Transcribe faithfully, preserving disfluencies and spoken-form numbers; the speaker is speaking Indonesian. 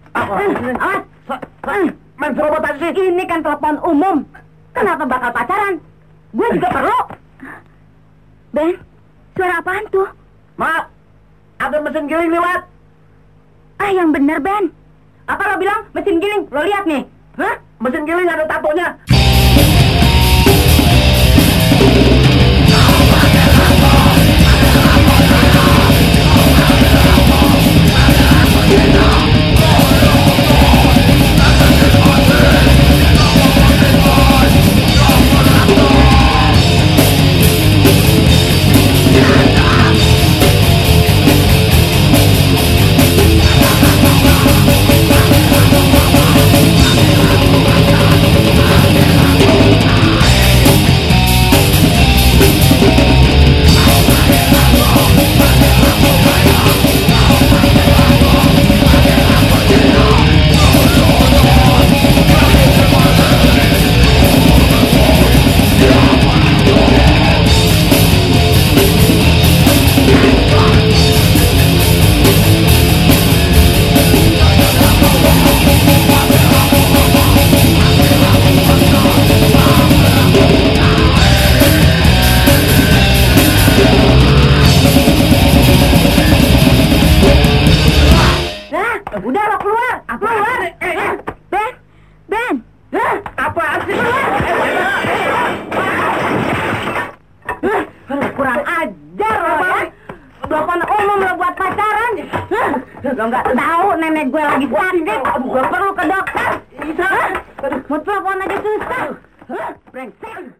Awas. Main serobot aja sih. Ini kan telepon umum. Kenapa bakal pacaran? Gue juga perlu. Ben, suara apaan tuh? Maaf, ada mesin giling lewat. Ah, yang bener, Ben. Apa lo bilang mesin giling? Lo lihat nih. Hah? Mesin giling ada tatonya. Udah lo keluar, apa keluar? Eh, Ben, Ben, Hah? Apaan sih? kurang ajar lo ya. Telepon umum lo buat pacaran. Lo nggak tahu nenek gue lagi sakit, gue perlu ke dokter. Mau telepon aja susah. Brengsek.